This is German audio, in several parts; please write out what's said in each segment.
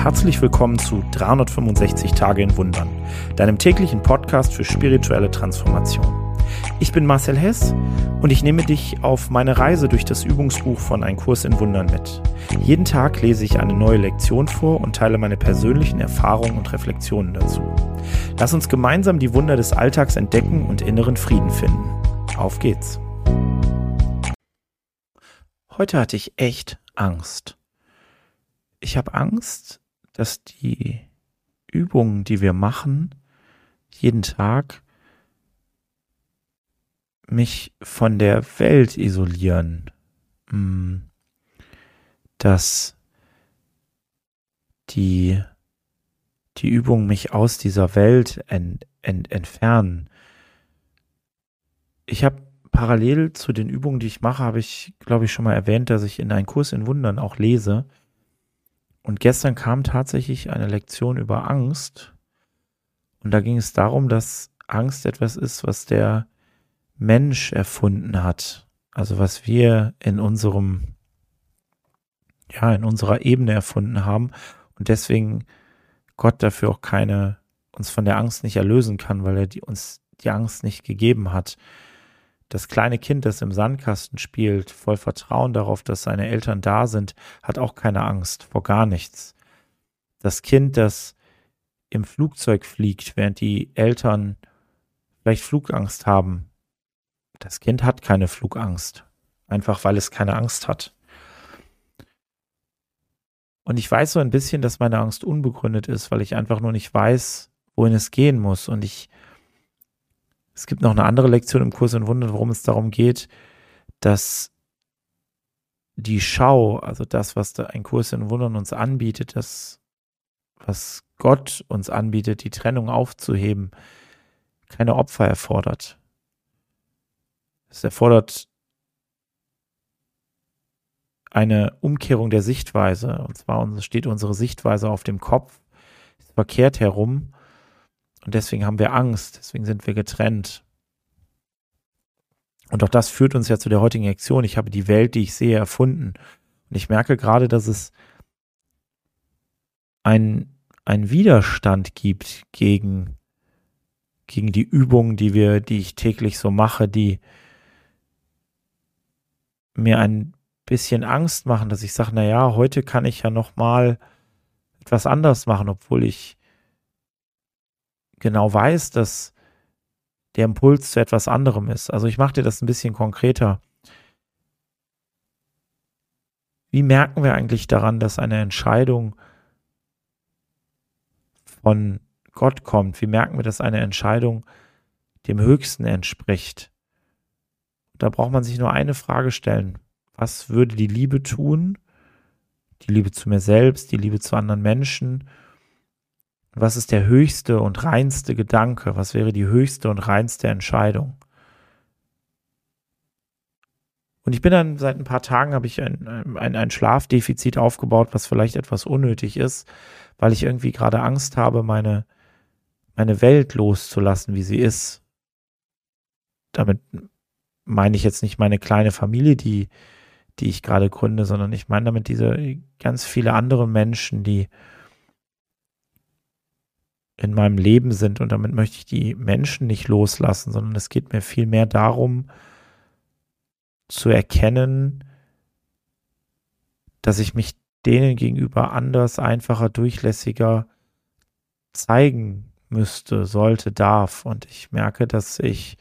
Herzlich willkommen zu 365 Tage in Wundern, deinem täglichen Podcast für spirituelle Transformation. Ich bin Marcel Hess und ich nehme dich auf meine Reise durch das Übungsbuch von Ein Kurs in Wundern mit. Jeden Tag lese ich eine neue Lektion vor und teile meine persönlichen Erfahrungen und Reflexionen dazu. Lass uns gemeinsam die Wunder des Alltags entdecken und inneren Frieden finden. Auf geht's! Heute hatte ich echt Angst. Ich habe Angst, dass die Übungen, die wir machen, jeden Tag mich von der Welt isolieren. Dass die Übungen mich aus dieser Welt entfernen. Ich habe parallel zu den Übungen, die ich mache, habe ich, glaube ich, schon mal erwähnt, dass ich in Ein Kurs in Wundern auch lese. Und gestern kam tatsächlich eine Lektion über Angst. Und da ging es darum, dass Angst etwas ist, was der Mensch erfunden hat. Also was wir in unserer Ebene erfunden haben. Und deswegen Gott dafür auch uns von der Angst nicht erlösen kann, weil er uns die Angst nicht gegeben hat. Das kleine Kind, das im Sandkasten spielt, voll Vertrauen darauf, dass seine Eltern da sind, hat auch keine Angst vor gar nichts. Das Kind, das im Flugzeug fliegt, während die Eltern vielleicht Flugangst haben, das Kind hat keine Flugangst, einfach weil es keine Angst hat. Und ich weiß so ein bisschen, dass meine Angst unbegründet ist, weil ich einfach nur nicht weiß, wohin es gehen muss. Und es gibt noch eine andere Lektion im Kurs in Wundern, worum es darum geht, dass die Schau, also das, was Ein Kurs in Wundern uns anbietet, das, was Gott uns anbietet, die Trennung aufzuheben, keine Opfer erfordert. Es erfordert eine Umkehrung der Sichtweise. Und zwar steht unsere Sichtweise auf dem Kopf, ist verkehrt herum. Und deswegen haben wir Angst, deswegen sind wir getrennt. Und auch das führt uns ja zu der heutigen Lektion. Ich habe die Welt, die ich sehe, erfunden. Und ich merke gerade, dass es einen Widerstand gibt gegen die Übungen, die ich täglich so mache, die mir ein bisschen Angst machen, dass ich sage, naja, heute kann ich ja nochmal etwas anders machen, obwohl ich genau weiß, dass der Impuls zu etwas anderem ist. Also ich mache dir das ein bisschen konkreter. Wie merken wir eigentlich daran, dass eine Entscheidung von Gott kommt? Wie merken wir, dass eine Entscheidung dem Höchsten entspricht? Da braucht man sich nur eine Frage stellen. Was würde die Liebe tun? Die Liebe zu mir selbst, die Liebe zu anderen Menschen. Was ist der höchste und reinste Gedanke? Was wäre die höchste und reinste Entscheidung? Und ich bin dann seit ein paar Tagen, habe ich ein Schlafdefizit aufgebaut, was vielleicht etwas unnötig ist, weil ich irgendwie gerade Angst habe, meine Welt loszulassen, wie sie ist. Damit meine ich jetzt nicht meine kleine Familie, die ich gerade gründe, sondern ich meine damit diese ganz viele andere Menschen, die in meinem Leben sind, und damit möchte ich die Menschen nicht loslassen, sondern es geht mir vielmehr darum, zu erkennen, dass ich mich denen gegenüber anders, einfacher, durchlässiger zeigen müsste, sollte, darf. Und ich merke, dass ich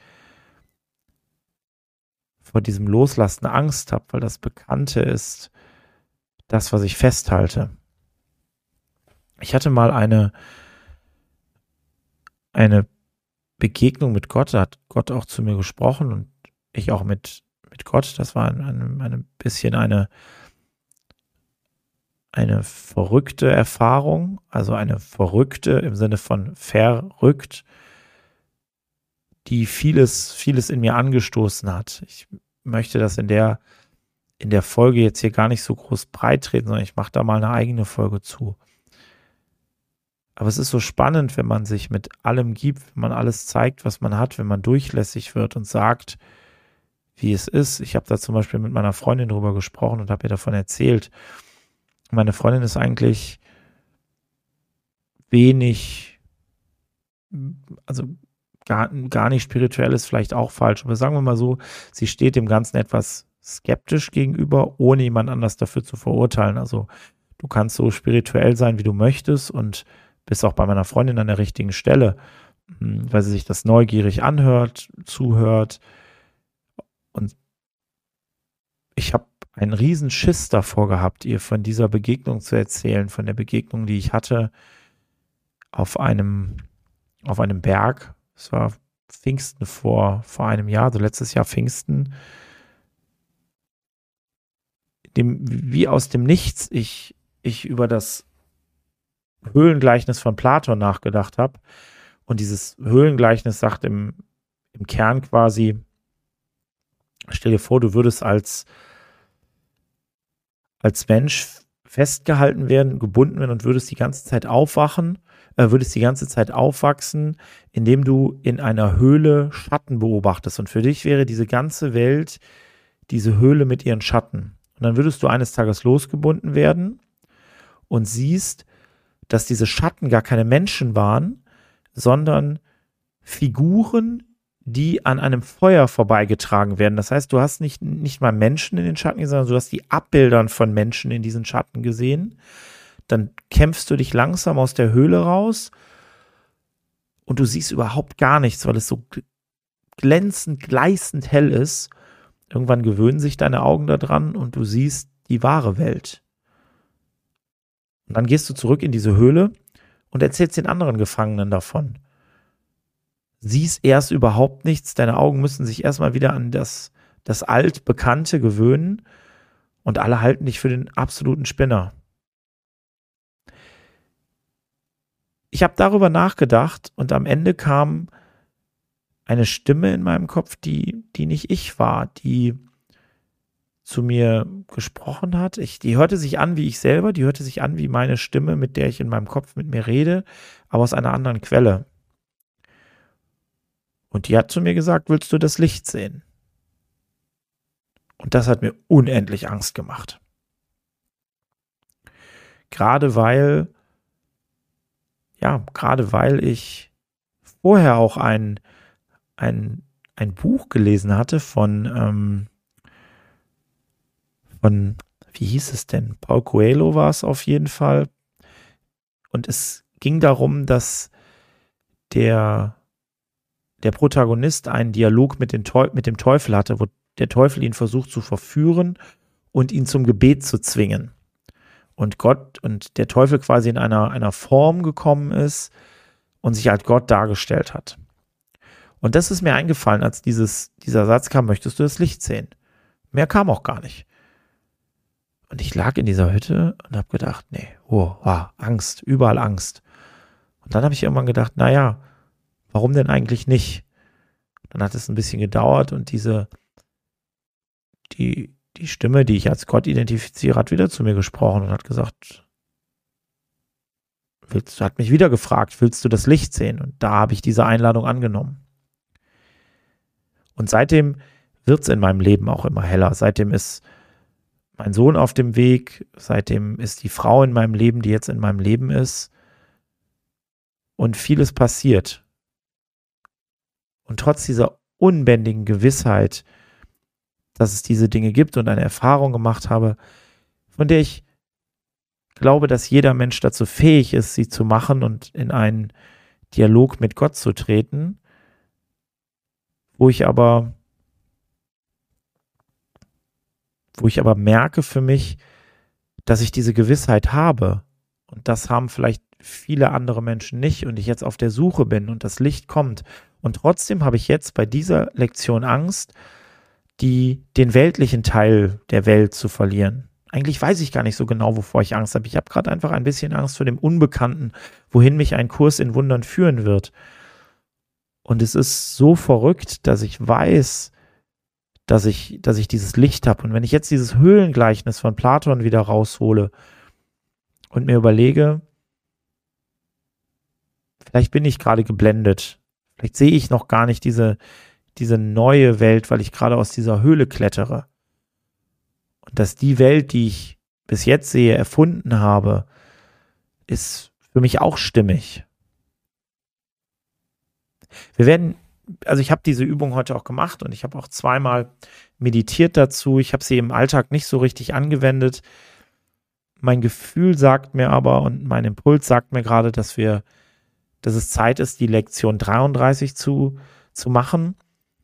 vor diesem Loslassen Angst habe, weil das Bekannte ist das, was ich festhalte. Ich hatte mal eine Begegnung mit Gott, da hat Gott auch zu mir gesprochen und ich auch mit Gott. Das war ein bisschen eine verrückte Erfahrung, also eine verrückte im Sinne von verrückt, die vieles in mir angestoßen hat. Ich möchte das in der Folge jetzt hier gar nicht so groß breit treten, sondern ich mache da mal eine eigene Folge zu. Aber es ist so spannend, wenn man sich mit allem gibt, wenn man alles zeigt, was man hat, wenn man durchlässig wird und sagt, wie es ist. Ich habe da zum Beispiel mit meiner Freundin drüber gesprochen und habe ihr davon erzählt. Meine Freundin ist eigentlich wenig, also gar nicht spirituell ist vielleicht auch falsch, aber sagen wir mal so, sie steht dem Ganzen etwas skeptisch gegenüber, ohne jemand anders dafür zu verurteilen. Also du kannst so spirituell sein, wie du möchtest und bist auch bei meiner Freundin an der richtigen Stelle, weil sie sich das neugierig anhört, zuhört. Und ich habe einen riesen Schiss davor gehabt, ihr von dieser Begegnung zu erzählen, von der Begegnung, die ich hatte auf einem Berg. Es war Pfingsten vor einem Jahr, also letztes Jahr Pfingsten, wie aus dem Nichts ich über das Höhlengleichnis von Platon nachgedacht habe. Und dieses Höhlengleichnis sagt im Kern quasi, stell dir vor, du würdest als Mensch festgehalten werden, gebunden werden und würdest die ganze Zeit aufwachsen, indem du in einer Höhle Schatten beobachtest. Und für dich wäre diese ganze Welt diese Höhle mit ihren Schatten. Und dann würdest du eines Tages losgebunden werden und siehst, dass diese Schatten gar keine Menschen waren, sondern Figuren, die an einem Feuer vorbeigetragen werden. Das heißt, du hast nicht mal Menschen in den Schatten gesehen, sondern du hast die Abbildern von Menschen in diesen Schatten gesehen. Dann kämpfst du dich langsam aus der Höhle raus und du siehst überhaupt gar nichts, weil es so glänzend, gleißend hell ist. Irgendwann gewöhnen sich deine Augen daran und du siehst die wahre Welt. Und dann gehst du zurück in diese Höhle und erzählst den anderen Gefangenen davon. Siehst erst überhaupt nichts, deine Augen müssen sich erstmal wieder an das Altbekannte gewöhnen und alle halten dich für den absoluten Spinner. Ich habe darüber nachgedacht und am Ende kam eine Stimme in meinem Kopf, die nicht ich war, die zu mir gesprochen hat. Die hörte sich an wie ich selber, die hörte sich an wie meine Stimme, mit der ich in meinem Kopf mit mir rede, aber aus einer anderen Quelle. Und die hat zu mir gesagt, willst du das Licht sehen? Und das hat mir unendlich Angst gemacht. Gerade weil ich vorher auch ein Buch gelesen hatte von, wie hieß es denn? Paulo Coelho war es auf jeden Fall. Und es ging darum, dass der Protagonist einen Dialog mit dem Teufel hatte, wo der Teufel ihn versucht zu verführen und ihn zum Gebet zu zwingen. Und Gott und der Teufel quasi in einer Form gekommen ist und sich als Gott dargestellt hat. Und das ist mir eingefallen, als dieser Satz kam, möchtest du das Licht sehen? Mehr kam auch gar nicht. Und ich lag in dieser Hütte und habe gedacht, nee, Angst, überall Angst. Und dann habe ich irgendwann gedacht, naja, warum denn eigentlich nicht? Dann hat es ein bisschen gedauert und die Stimme, die ich als Gott identifiziere, hat wieder zu mir gesprochen und hat gesagt, hat mich wieder gefragt, willst du das Licht sehen? Und da habe ich diese Einladung angenommen. Und seitdem wird es in meinem Leben auch immer heller. Seitdem ist mein Sohn auf dem Weg, seitdem ist die Frau in meinem Leben, die jetzt in meinem Leben ist. Und vieles passiert. Und trotz dieser unbändigen Gewissheit, dass es diese Dinge gibt und eine Erfahrung gemacht habe, von der ich glaube, dass jeder Mensch dazu fähig ist, sie zu machen und in einen Dialog mit Gott zu treten, wo ich aber merke für mich, dass ich diese Gewissheit habe. Und das haben vielleicht viele andere Menschen nicht und ich jetzt auf der Suche bin und das Licht kommt. Und trotzdem habe ich jetzt bei dieser Lektion Angst, den weltlichen Teil der Welt zu verlieren. Eigentlich weiß ich gar nicht so genau, wovor ich Angst habe. Ich habe gerade einfach ein bisschen Angst vor dem Unbekannten, wohin mich ein Kurs in Wundern führen wird. Und es ist so verrückt, dass ich weiß, dass ich dieses Licht habe. Und wenn ich jetzt dieses Höhlengleichnis von Platon wieder raushole und mir überlege, vielleicht bin ich gerade geblendet. Vielleicht sehe ich noch gar nicht diese neue Welt, weil ich gerade aus dieser Höhle klettere. Und dass die Welt, die ich bis jetzt sehe, erfunden habe, ist Für mich auch stimmig. Ich habe diese Übung heute auch gemacht und ich habe auch zweimal meditiert dazu. Ich habe sie im Alltag nicht so richtig angewendet. Mein Gefühl sagt mir aber und mein Impuls sagt mir gerade, dass es Zeit ist, die Lektion 33 zu machen.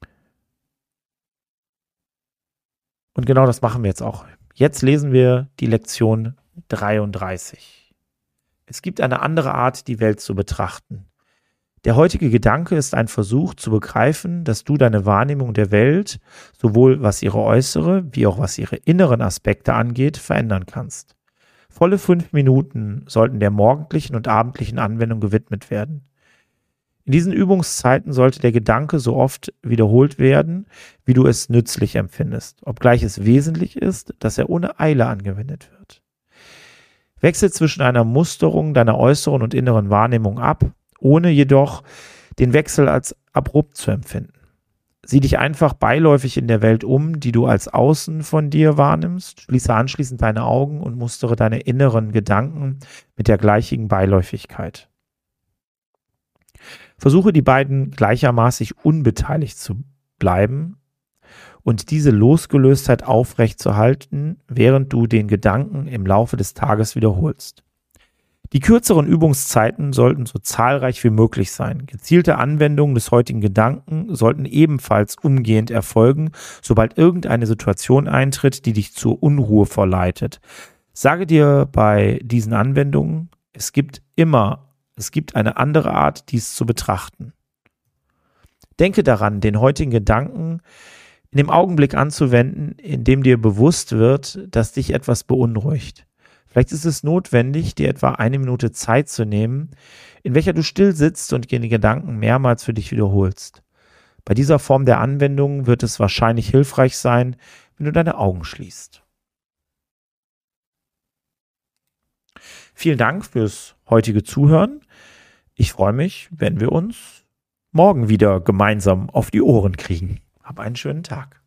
Und genau das machen wir jetzt auch. Jetzt lesen wir die Lektion 33. Es gibt eine andere Art, die Welt zu betrachten. Der heutige Gedanke ist ein Versuch zu begreifen, dass du deine Wahrnehmung der Welt, sowohl was ihre äußere wie auch was ihre inneren Aspekte angeht, verändern kannst. Volle 5 Minuten sollten der morgendlichen und abendlichen Anwendung gewidmet werden. In diesen Übungszeiten sollte der Gedanke so oft wiederholt werden, wie du es nützlich empfindest, obgleich es wesentlich ist, dass er ohne Eile angewendet wird. Wechsel zwischen einer Musterung deiner äußeren und inneren Wahrnehmung ab, ohne jedoch den Wechsel als abrupt zu empfinden. Sieh dich einfach beiläufig in der Welt um, die du als außen von dir wahrnimmst, schließe anschließend deine Augen und mustere deine inneren Gedanken mit der gleichen Beiläufigkeit. Versuche die beiden gleichermaßen unbeteiligt zu bleiben und diese Losgelöstheit aufrechtzuerhalten, während du den Gedanken im Laufe des Tages wiederholst. Die kürzeren Übungszeiten sollten so zahlreich wie möglich sein. Gezielte Anwendungen des heutigen Gedanken sollten ebenfalls umgehend erfolgen, sobald irgendeine Situation eintritt, die dich zur Unruhe verleitet. Sage dir bei diesen Anwendungen, es gibt eine andere Art, dies zu betrachten. Denke daran, den heutigen Gedanken in dem Augenblick anzuwenden, in dem dir bewusst wird, dass dich etwas beunruhigt. Vielleicht ist es notwendig, dir etwa 1 Minute Zeit zu nehmen, in welcher du still sitzt und den Gedanken mehrmals für dich wiederholst. Bei dieser Form der Anwendung wird es wahrscheinlich hilfreich sein, wenn du deine Augen schließt. Vielen Dank fürs heutige Zuhören. Ich freue mich, wenn wir uns morgen wieder gemeinsam auf die Ohren kriegen. Hab einen schönen Tag.